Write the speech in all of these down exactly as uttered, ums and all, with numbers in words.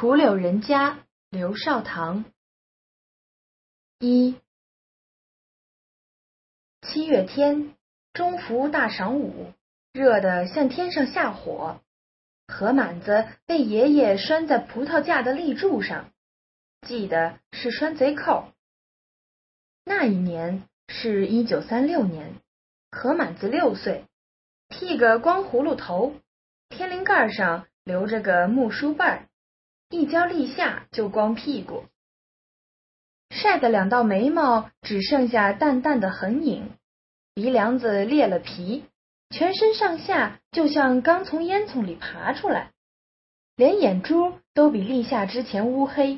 蒲柳人家，刘少棠。一七月天，中伏大晌午，热得像天上下火。河满子被爷爷拴在葡萄架的立柱上，系的是拴贼扣。那一年是一九三六年，河满子六岁，剃个光葫芦头，天灵盖上留着个木梳瓣，一跤立下就光屁股，晒的两道眉毛只剩下淡淡的痕影，鼻梁子裂了皮，全身上下就像刚从烟囱里爬出来，连眼珠都比立夏之前乌黑。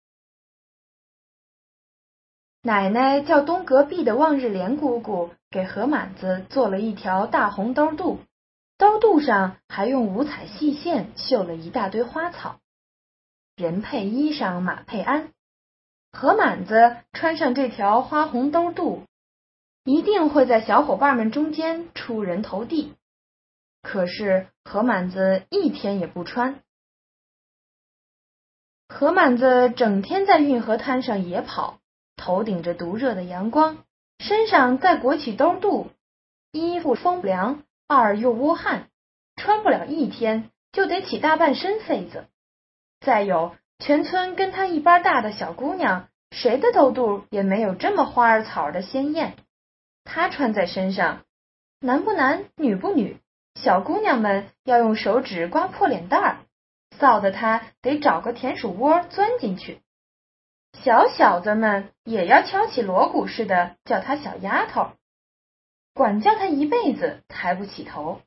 奶奶叫东隔壁的望日莲姑姑给河满子做了一条大红兜肚，兜肚上还用五彩细线绣了一大堆花草。人配衣裳马配鞍，河满子穿上这条花红兜肚，一定会在小伙伴们中间出人头地。可是河满子一天也不穿。河满子整天在运河滩上野跑，头顶着毒热的阳光，身上再裹起兜肚，衣服风凉，二又窝汗，穿不了一天就得起大半身痱子。再有，全村跟他一般大的小姑娘，谁的兜肚也没有这么花儿草的鲜艳。他穿在身上，男不男，女不女，小姑娘们要用手指刮破脸蛋儿，臊得他得找个田鼠窝钻进去。小小子们也要敲起锣鼓似的叫他小丫头，管教他一辈子抬不起头。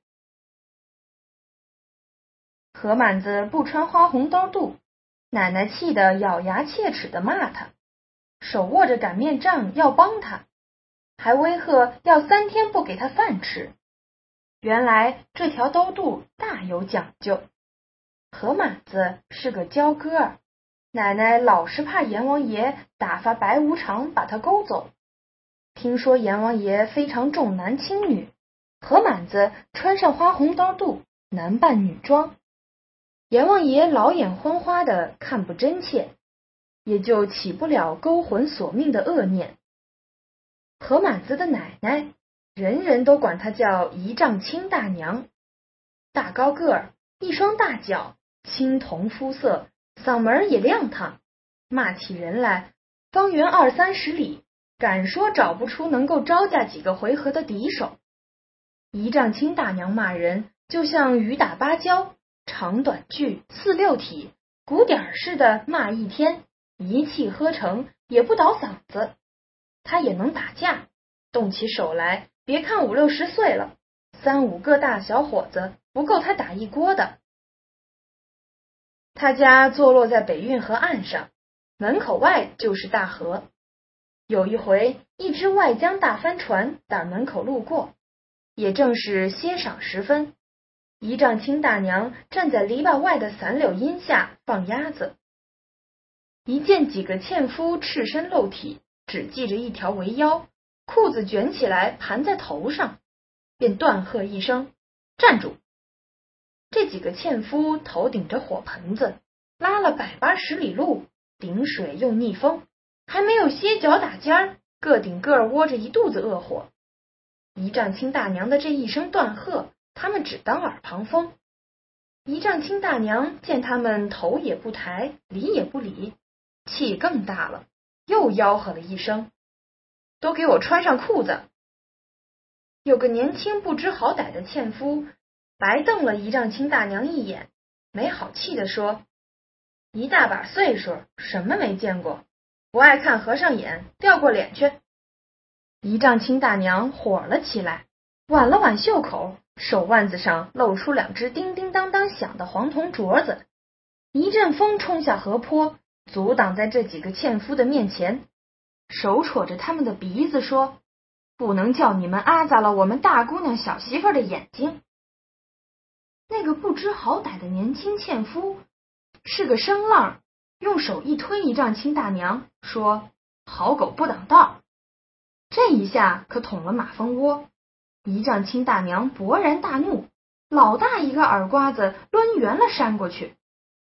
河满子不穿花红兜肚，奶奶气得咬牙切齿地骂他，手握着擀面杖要帮他，还威吓要三天不给他饭吃。原来这条兜肚大有讲究。河满子是个娇哥儿，奶奶老是怕阎王爷打发白无常把他勾走。听说阎王爷非常重男轻女，河满子穿上花红兜肚，男扮女装。阎王爷老眼昏花的看不真切，也就起不了勾魂索命的恶念。河满子的奶奶，人人都管她叫一丈青大娘，大高个儿，一双大脚，青铜肤色，嗓门也亮堂，骂起人来，方圆二三十里，敢说找不出能够招架几个回合的敌手。一丈青大娘骂人，就像雨打芭蕉，长短句，四六体，鼓点似的骂一天，一气呵成，也不倒嗓子。他也能打架，动起手来，别看五六十岁了，三五个大小伙子不够他打一锅的。他家坐落在北运河岸上，门口外就是大河。有一回，一只外江大帆船打门口路过，也正是歇晌时分，一丈青大娘站在篱笆外的散柳荫下放鸭子。一见几个纤夫赤身露体，只系着一条围腰，裤子卷起来盘在头上，便断喝一声：“站住！”这几个纤夫头顶着火盆子，拉了百八十里路，顶水又逆风，还没有歇脚打尖儿，个顶个窝着一肚子恶火。一丈青大娘的这一声断喝，他们只当耳旁风。一丈青大娘见他们头也不抬，理也不理，气更大了，又吆喝了一声：“都给我穿上裤子！”有个年轻不知好歹的纤夫白瞪了一丈青大娘一眼，没好气地说：“一大把岁数，什么没见过？不爱看和尚眼，掉过脸去！”一丈青大娘火了起来，挽了挽袖口，手腕子上露出两只叮叮当当响的黄铜镯子。一阵风冲下河坡，阻挡在这几个纤夫的面前，手戳着他们的鼻子说：“不能叫你们阿杂了我们大姑娘小媳妇的眼睛。”那个不知好歹的年轻纤夫是个生浪，用手一推一丈青大娘，说：“好狗不挡道。”这一下可捅了马蜂窝。一丈青大娘勃然大怒，老大一个耳刮子抡圆了扇过去。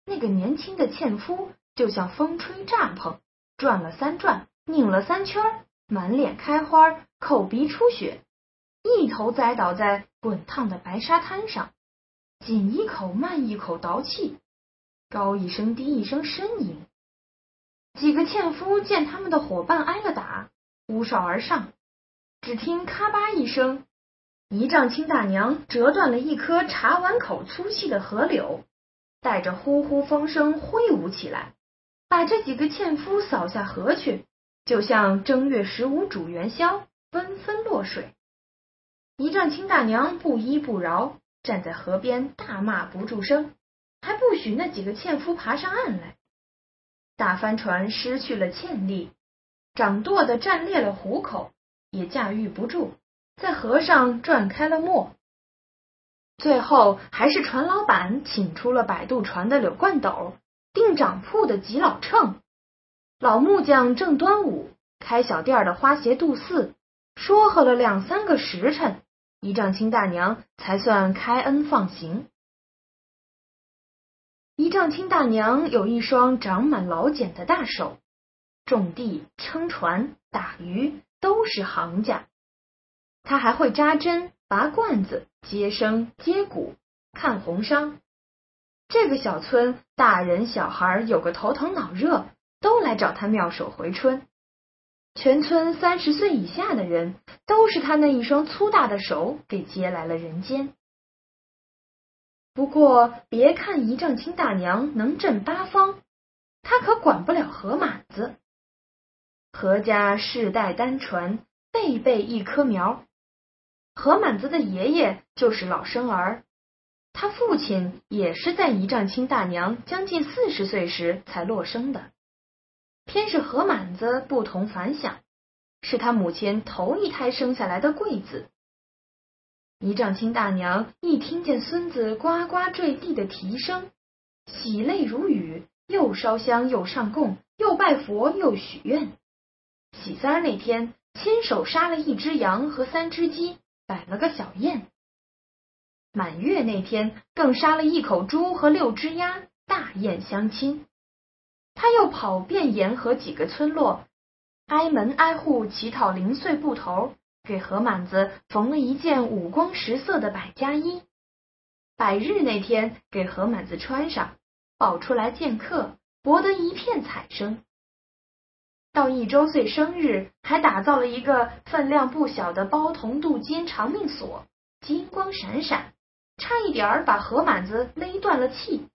那个年轻的纤夫就像风吹帐篷，转了三转，拧了三圈，满脸开花，口鼻出血，一头栽倒在滚烫的白沙滩上，紧一口慢一口倒气，高一声低一声呻吟。几个纤夫见他们的伙伴挨了打，乌哨而上，只听咔吧一声，一丈青大娘折断了一棵茶碗口粗细的河柳，带着呼呼风声挥舞起来，把这几个纤夫扫下河去，就像正月十五煮元宵，纷纷落水。一丈青大娘不依不饶，站在河边大骂不住声，还不许那几个纤夫爬上岸来。大帆船失去了纤力，掌舵的站裂了虎口，也驾驭不住，在河上转开了磨。最后还是船老板请出了摆渡船的柳冠斗，定掌铺的吉老秤，老木匠郑端午，开小店的花鞋杜四，说和了两三个时辰，一丈青大娘才算开恩放行。一丈青大娘有一双长满老茧的大手，种地、撑船、打鱼都是行家。她还会扎针、拔罐子、接生、接骨、看红伤。这个小村大人小孩有个头疼脑热，都来找她妙手回春。全村三十岁以下的人，都是她那一双粗大的手给接来了人间。不过别看一丈青大娘能镇八方，她可管不了河满子。何家世代单传，辈辈一棵苗。河满子的爷爷就是老生儿，他父亲也是在一丈青大娘将近四十岁时才落生的。偏是河满子不同凡响，是他母亲头一胎生下来的贵子。一丈青大娘一听见孙子呱呱坠地的啼声，喜泪如雨，又烧香又上供，又拜佛又许愿。喜三那天，亲手杀了一只羊和三只鸡，摆了个小宴。满月那天，更杀了一口猪和六只鸭，大宴相亲。他又跑遍沿河几个村落，挨门挨户乞讨零碎布头，给何满子缝了一件五光十色的百家衣。百日那天给何满子穿上，抱出来见客，博得一片彩声。到一周岁生日，还打造了一个分量不小的包铜镀金长命锁，金光闪闪，差一点儿把何满子勒断了气。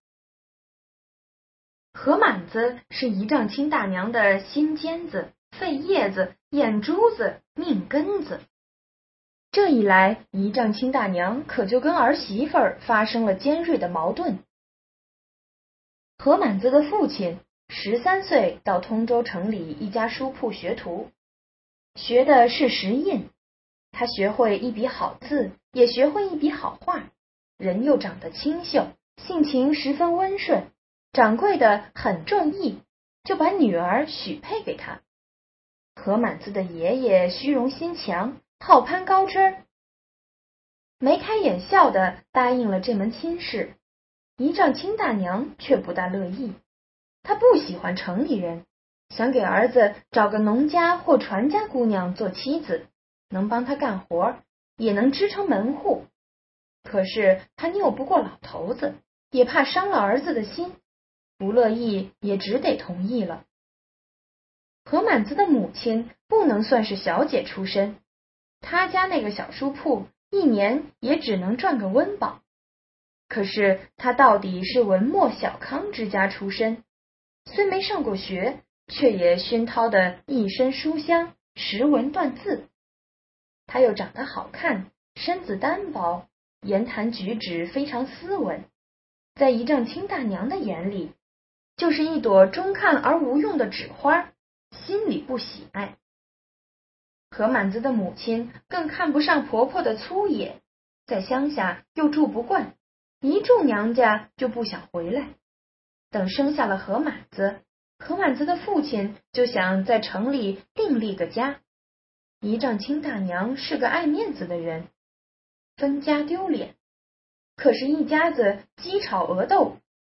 何满子是一丈青大娘的心尖子、肺叶子、眼珠子、命根子。这一来，一丈青大娘可就跟儿媳妇儿发生了尖锐的矛盾。何满子的父亲十三岁到通州城里一家书铺学徒，学的是石印。他学会一笔好字，也学会一笔好画，人又长得清秀，性情十分温顺。掌柜的很中意，就把女儿许配给他。何满子的爷爷虚荣心强，好攀高枝儿，眉开眼笑的答应了这门亲事。一丈青大娘却不大乐意，她不喜欢城里人，想给儿子找个农家或船家姑娘做妻子，能帮他干活，也能支撑门户。可是他拗不过老头子，也怕伤了儿子的心，不乐意也只得同意了。何满子的母亲不能算是小姐出身，他家那个小书铺一年也只能赚个温饱。可是他到底是文墨小康之家出身，虽没上过学，却也熏陶得一身书香，识文断字。他又长得好看，身子单薄，言谈举止非常斯文，在一丈青大娘的眼里，就是一朵中看而无用的纸花，心里不喜爱。何满子的母亲更看不上婆婆的粗野，在乡下又住不惯，一住娘家就不想回来。等生下了何满子，何满子的父亲就想在城里另立个家。一丈青大娘是个爱面子的人，分家丢脸，可是一家子鸡吵鹅斗，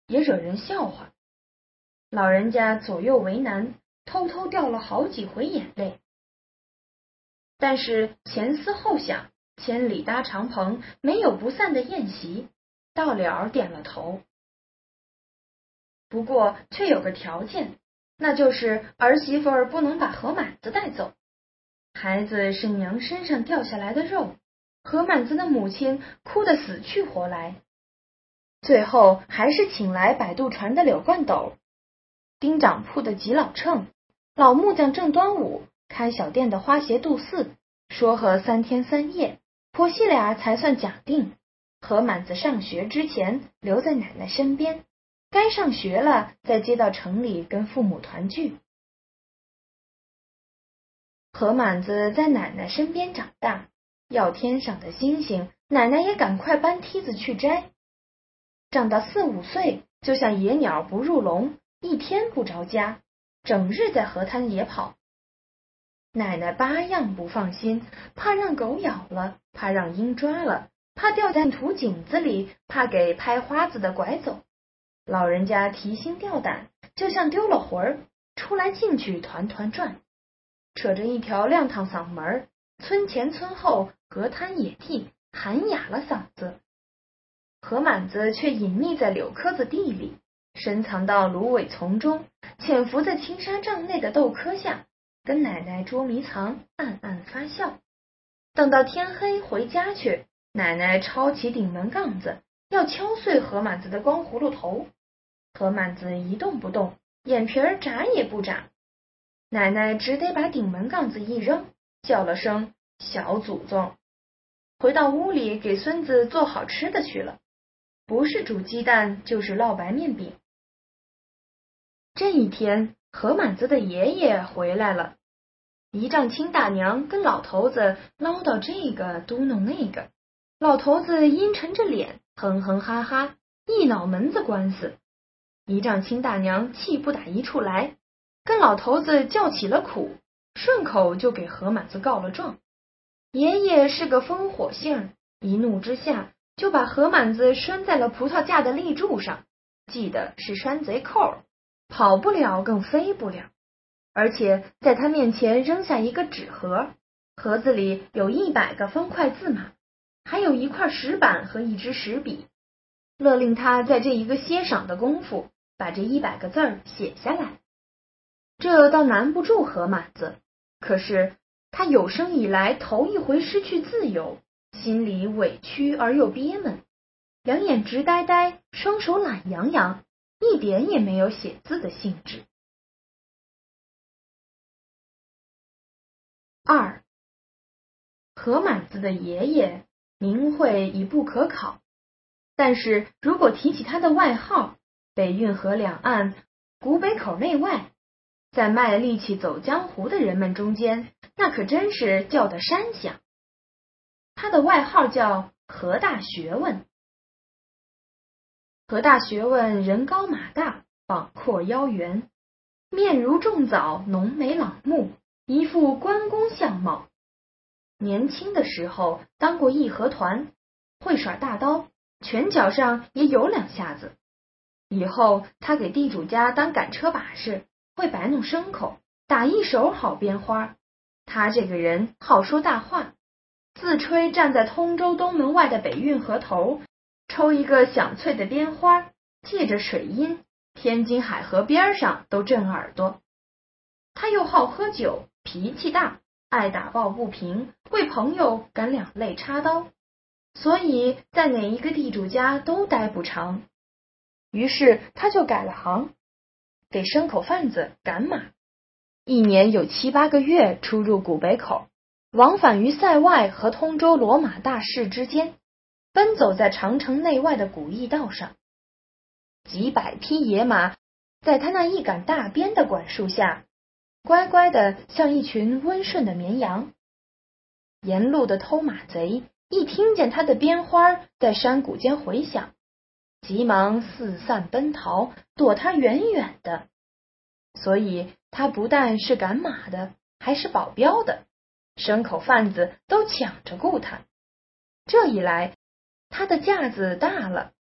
也惹人笑话。老人家左右为难，偷偷掉了好几回眼泪。但是前思后想，千里搭长棚，没有不散的宴席，到了点了头。不过却有个条件，那就是儿媳妇儿不能把何满子带走。孩子是娘身上掉下来的肉，何满子的母亲哭得死去活来。最后还是请来摆渡船的柳冠斗，丁长铺的吉老秤，老木匠郑端午，开小店的花鞋杜四，说和三天三夜，婆媳俩才算讲定。何满子上学之前留在奶奶身边，该上学了再接到城里跟父母团聚。何满子在奶奶身边长大，要天上的星星，奶奶也赶快搬梯子去摘。长到四五岁，就像野鸟不入笼，一天不着家，整日在河滩野跑。奶奶八样不放心，怕让狗咬了，怕让鹰抓了，怕掉在土井子里，怕给拍花子的拐走。老人家提心吊胆，就像丢了魂儿，出来进去团团转，扯着一条亮堂嗓门，村前村后河滩野地喊哑了嗓子。何满子却隐匿在柳棵子地里，深藏到芦苇丛中，潜伏在青纱帐内的豆棵下，跟奶奶捉迷藏，暗暗发笑。等到天黑回家去，奶奶抄起顶门杠子，要敲碎何满子的光葫芦头。何满子一动不动，眼皮儿眨也不眨。奶奶只得把顶门杠子一扔，叫了声小祖宗，回到屋里给孙子做好吃的去了，不是煮鸡蛋就是烙白面饼。这一天，何满子的爷爷回来了，姨丈亲大娘跟老头子唠叨这个嘟哝那个，老头子阴沉着脸，哼哼哈哈，一脑门子官司。姨丈亲大娘气不打一处来，跟老头子叫起了苦，顺口就给何满子告了状。爷爷是个烽火性，一怒之下就把何满子拴在了葡萄架的立柱上，系的是山贼扣，跑不了更飞不了，而且在他面前扔下一个纸盒，盒子里有一百个方块字码，还有一块石板和一支石笔，勒令他在这一个歇晌的功夫把这一百个字儿写下来。这倒难不住何满子，可是他有生以来头一回失去自由，心里委屈而又憋闷，两眼直呆呆，双手懒洋洋，一点也没有写字的兴致。二，何满子的爷爷名讳已不可考，但是如果提起他的外号，北运河两岸古北口内外，在卖力气走江湖的人们中间，那可真是叫得山响。他的外号叫何大学问。何大学问人高马大，膀阔腰圆，面如重枣，浓眉朗目，一副关公相貌。年轻的时候当过义和团，会耍大刀，拳脚上也有两下子。以后他给地主家当赶车把式，会摆弄牲口，打一手好编花。他这个人好说大话，自吹站在通州东门外的北运河头，抽一个响脆的编花，借着水音，天津海河边上都震耳朵。他又好喝酒，脾气大，爱打抱不平，为朋友敢两肋插刀，所以在哪一个地主家都待不长。于是他就改了行，给牲口贩子赶马，一年有七八个月出入古北口，往返于塞外和通州骡马大市之间，奔走在长城内外的古驿道上。几百匹野马在他那一杆大鞭的管束下，乖乖的像一群温顺的绵羊。沿路的偷马贼一听见他的鞭花在山谷间回响，急忙四散奔逃，躲他远远的。所以他不但是赶马的，还是保镖的，牲口贩子都抢着雇他。这一来，他的架子大了，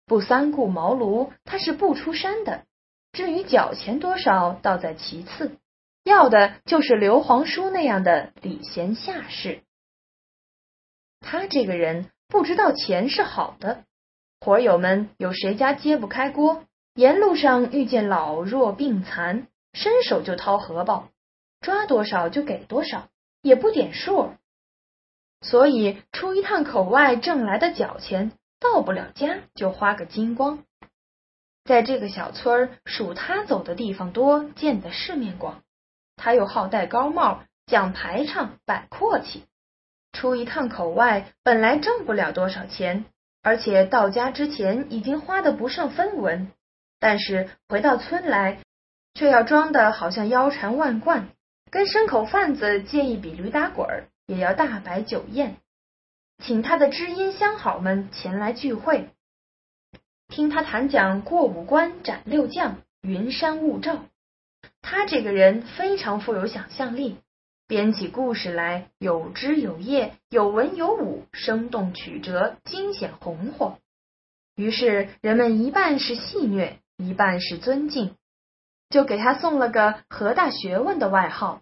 不三顾茅庐，他是不出山的。至于缴钱多少，倒在其次，要的就是刘皇叔那样的礼贤下士。他这个人不知道钱是好的，伙友们有谁家揭不开锅，沿路上遇见老弱病残，伸手就掏荷包，抓多少就给多少，也不点数。所以出一趟口外挣来的脚钱，到不了家就花个精光。在这个小村属他走的地方多，见的世面广，他又好戴高帽，讲排场，摆阔气。出一趟口外本来挣不了多少钱，而且到家之前已经花得不剩分文，但是回到村来却要装得好像腰缠万贯，跟牲口贩子借一笔驴打滚，也要大摆酒宴，请他的知音相好们前来聚会，听他谈讲过五关斩六将，云山雾罩。他这个人非常富有想象力，编起故事来有枝有叶，有文有武，生动曲折，惊险红火。于是人们一半是戏谑，一半是尊敬，就给他送了个何大学问的外号。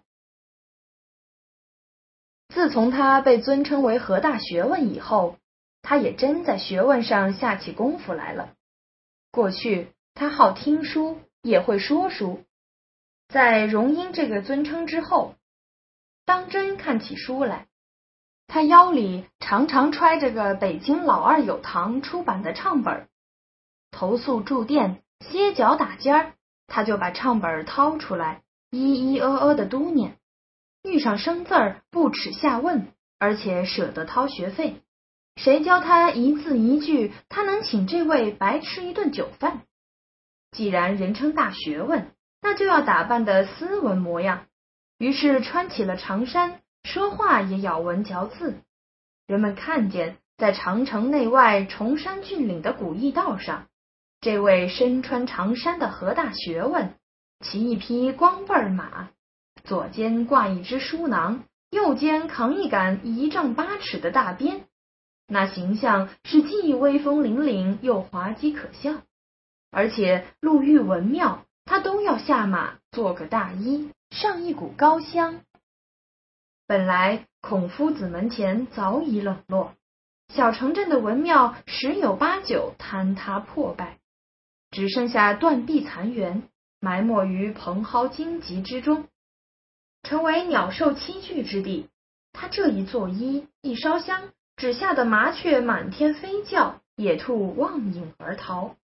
自从他被尊称为何大学问以后，他也真在学问上下起功夫来了。过去他好听书，也会说书，在荣膺这个尊称之后，当真看起书来。他腰里常常揣着个北京老二有堂出版的唱本，投宿住店歇脚打尖儿，他就把唱本掏出来，咿咿呃呃的嘟囁。遇上生字儿不耻下问，而且舍得掏学费。谁教他一字一句，他能请这位白吃一顿酒饭。既然人称大学问，那就要打扮得斯文模样，于是穿起了长衫，说话也咬文嚼字。人们看见在长城内外崇山峻岭的古驿道上，这位身穿长衫的何大学问，骑一匹光背马，左肩挂一只书囊，右肩扛一杆一丈八尺的大鞭，那形象是既威风凛凛又滑稽可笑。而且路遇文庙，他都要下马做个大揖，上一股高香。本来孔夫子门前早已冷落，小城镇的文庙十有八九坍塌破败，只剩下断壁残垣，埋没于蓬蒿荆棘之中，成为鸟兽栖居之地。他这一作揖，一烧香，只吓得麻雀满天飞叫，野兔望影而逃。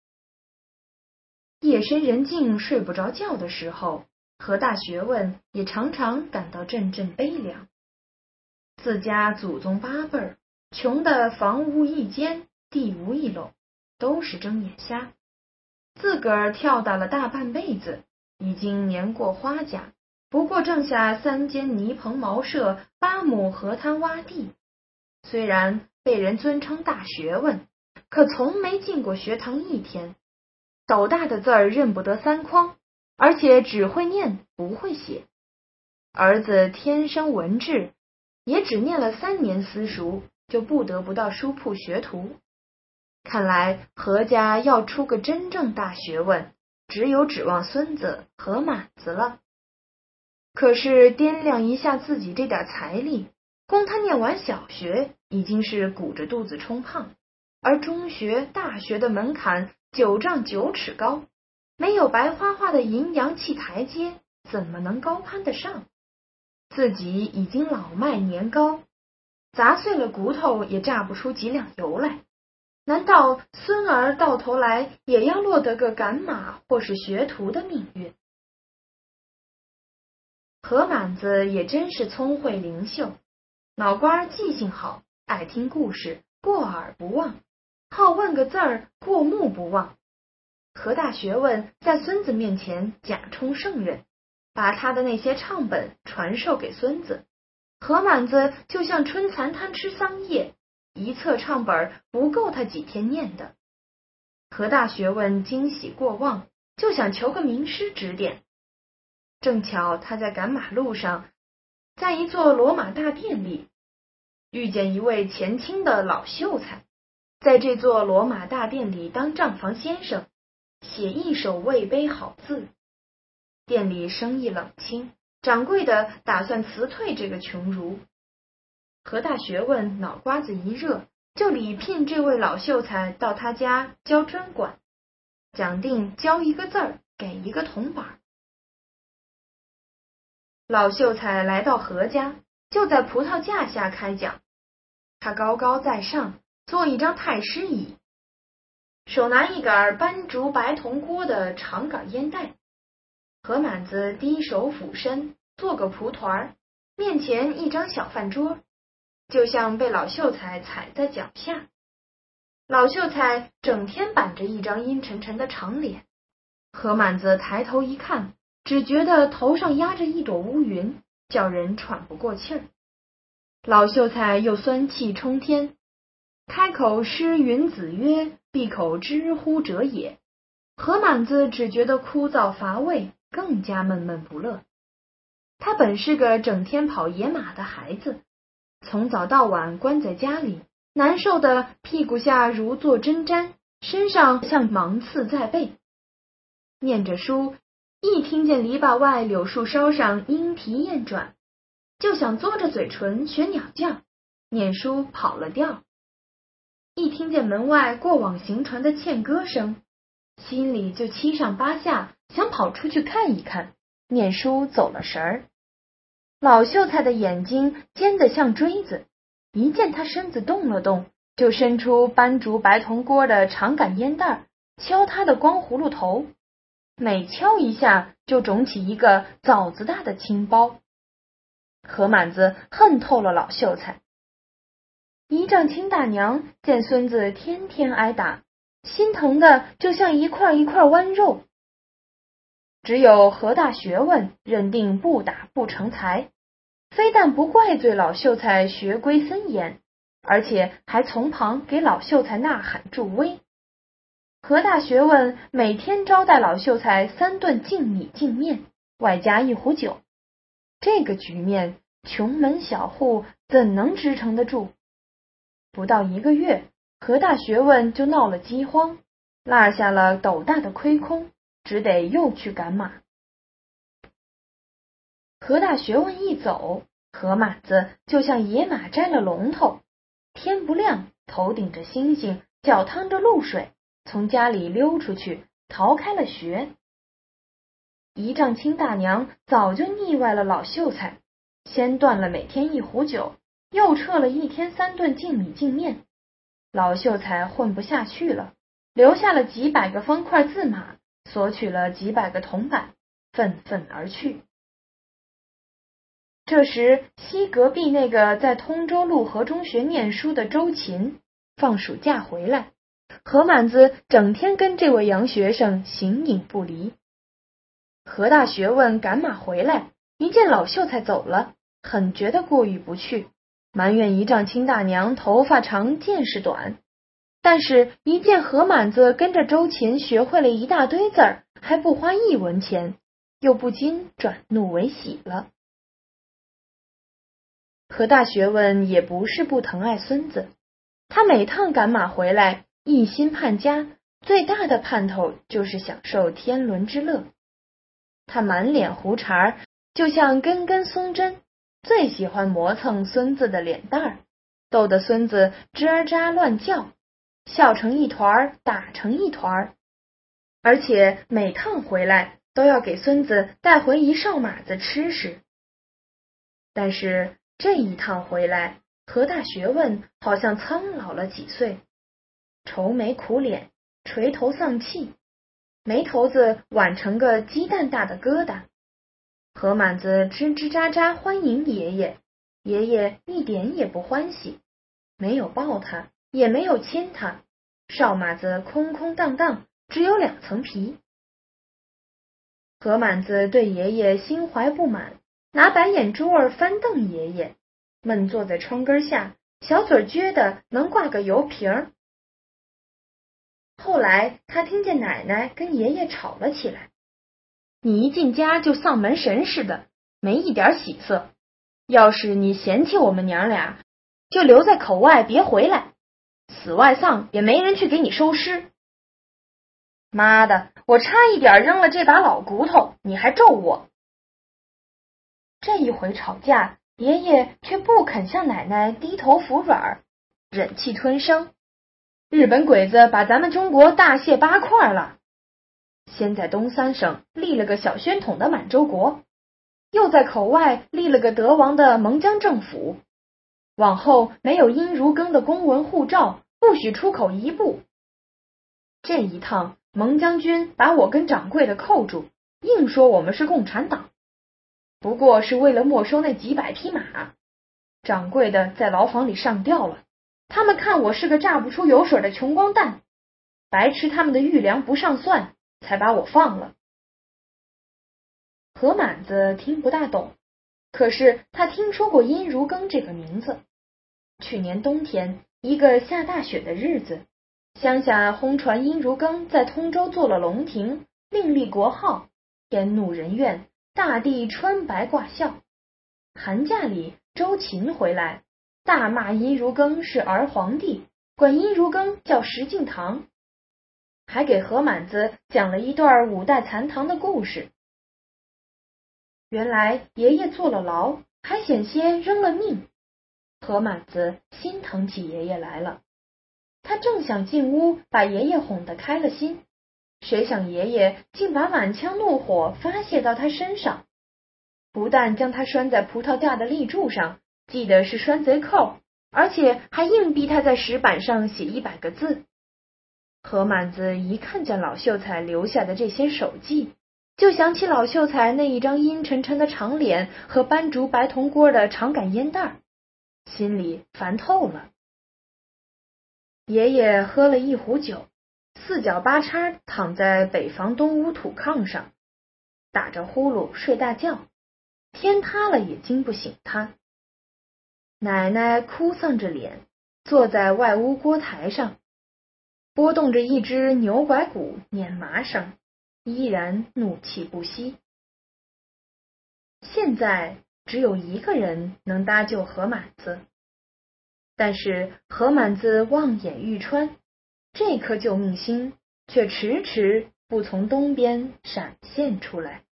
夜深人静睡不着觉的时候，何大学问也常常感到阵阵悲凉。自家祖宗八辈儿，穷的房屋一间，地无一垄，都是睁眼瞎。自个儿跳打了大半辈子，已经年过花甲，不过挣下三间泥棚茅舍，八亩河滩洼地。虽然被人尊称大学问，可从没进过学堂一天，斗大的字儿认不得三筐，而且只会念不会写。儿子天生文质，也只念了三年私塾，就不得不到书铺学徒。看来何家要出个真正大学问，只有指望孙子何满子了。可是掂量一下自己这点财力，供他念完小学已经是鼓着肚子充胖，而中学大学的门槛九丈九尺高，没有白花花的银阳气台阶，怎么能高攀得上？自己已经老迈年高，砸碎了骨头也榨不出几两油来，难道孙儿到头来也要落得个赶马或是学徒的命运？何满子也真是聪慧灵秀，脑瓜记性好，爱听故事，过耳不忘，好问个字儿，过目不忘。何大学问在孙子面前假充圣人，把他的那些唱本传授给孙子。何满子就像春蚕贪吃桑叶，一册唱本不够他几天念的。何大学问惊喜过望，就想求个名师指点。正巧他在赶马路上，在一座罗马大殿里遇见一位前清的老秀才， 在这座罗马大殿里当账房先生，写一手魏碑好字。店里生意冷清，掌柜的打算辞退这个穷儒。何大学问脑瓜子一热，就礼聘这位老秀才到他家教专管，讲定教一个字儿给一个铜板。老秀才来到何家，就在葡萄架下开讲。他高高在上，坐一张太师椅，手拿一杆斑竹白铜锅的长杆烟袋。何满子低手俯身，做个蒲团，面前一张小饭桌，就像被老秀才踩在脚下。老秀才整天板着一张阴沉沉的长脸，何满子抬头一看，只觉得头上压着一朵乌云，叫人喘不过气儿。老秀才又酸气冲天，开口诗云子曰：闭口知乎者也。何满子只觉得枯燥乏味，更加闷闷不乐。他本是个整天跑野马的孩子，从早到晚关在家里，难受的屁股下如坐针毡，身上像芒刺在背。念着书，一听见篱笆外柳树梢上莺啼燕转，就想嘬着嘴唇学鸟叫，念书跑了调。一听见门外过往行船的欠歌声，心里就七上八下，想跑出去看一看，念书走了神儿。老秀才的眼睛尖得像锥子，一见他身子动了动，就伸出斑竹白铜锅的长杆烟袋，敲他的光葫芦头，每敲一下就肿起一个枣子大的青包。何满子恨透了老秀才。姨丈亲大娘见孙子天天挨打，心疼的就像一块一块剜肉。只有何大学问认定不打不成才，非但不怪罪老秀才学规森严，而且还从旁给老秀才呐喊助威。何大学问每天招待老秀才三顿净米净面，外加一壶酒。这个局面，穷门小户怎能支撑得住？不到一个月，何大学问就闹了饥荒，落下了斗大的亏空，只得又去赶马。何大学问一走，何满子就像野马摘了龙头，天不亮，头顶着星星，脚趟着露水，从家里溜出去，逃开了学。姨丈亲大娘早就腻歪了老秀才，先断了每天一壶酒，又撤了一天三顿净米净面。老秀才混不下去了，留下了几百个方块字马，索取了几百个铜板，愤愤而去。这时，西隔壁那个在通州陆河中学念书的周勤放暑假回来，何满子整天跟这位洋学生形影不离。何大学问赶马回来，一见老秀才走了，很觉得过意不去，埋怨姨丈亲大娘头发长见识短。但是，一见何满子跟着周勤学会了一大堆字儿，还不花一文钱，又不禁转怒为喜了。何大学问也不是不疼爱孙子，他每趟赶马回来，一心盼家，最大的盼头就是享受天伦之乐。他满脸胡茬，就像根根松针，最喜欢磨蹭孙子的脸蛋儿，逗得孙子吱儿喳乱叫，笑成一团，打成一团。而且每趟回来都要给孙子带回一哨马子吃食。但是这一趟回来，何大学问好像苍老了几岁，愁眉苦脸，垂头丧气，眉头子挽成个鸡蛋大的疙瘩。何满子吱吱喳喳欢迎爷爷，爷爷一点也不欢喜，没有抱他，也没有亲他，哨马子空空荡荡，只有两层皮。何满子对爷爷心怀不满，拿白眼珠儿翻瞪爷爷，闷坐在窗根下，小嘴撅得能挂个油瓶儿。后来他听见奶奶跟爷爷吵了起来，你一进家就丧门神似的，没一点喜色，要是你嫌弃我们娘俩，就留在口外别回来， 死外丧也没人去给你收尸。妈的，我差一点扔了这把老骨头，你还咒我。这一回吵架，爷爷却不肯向奶奶低头服软，忍气吞声。日本鬼子把咱们中国大卸八块了，先在东三省立了个小宣统的满洲国，又在口外立了个德王的蒙江政府，往后没有殷如耕的公文护照，不许出口一步。这一趟蒙将军把我跟掌柜的扣住，硬说我们是共产党，不过是为了没收那几百匹马。掌柜的在牢房里上吊了，他们看我是个榨不出油水的穷光蛋，白吃他们的御粮不上算，才把我放了。何满子听不大懂，可是他听说过殷如耕这个名字。去年冬天，一个下大雪的日子，乡下轰传殷如耕在通州做了龙庭，另立国号，天怒人怨，大地穿白挂孝。寒假里，周秦回来，大骂殷如耕是儿皇帝，管殷如耕叫石敬瑭，还给何满子讲了一段五代残唐的故事。原来爷爷坐了牢，还险些扔了命。何满子心疼起爷爷来了，他正想进屋把爷爷哄得开了心，谁想爷爷竟把满腔怒火发泄到他身上，不但将他拴在葡萄架的立柱上，记得是拴贼扣，而且还硬逼他在石板上写一百个字。何满子一看见老秀才留下的这些手记，就想起老秀才那一张阴沉沉的长脸和斑竹白铜锅的长杆烟袋，心里烦透了。爷爷喝了一壶酒，四脚八叉躺在北房东屋土炕上，打着呼噜睡大觉，天塌了也惊不醒他。奶奶哭丧着脸坐在外屋锅台上，拨动着一只牛拐鼓捻麻绳，依然怒气不息。现在只有一个人能搭救何满子，但是何满子望眼欲穿，这颗救命星却迟迟不从东边闪现出来。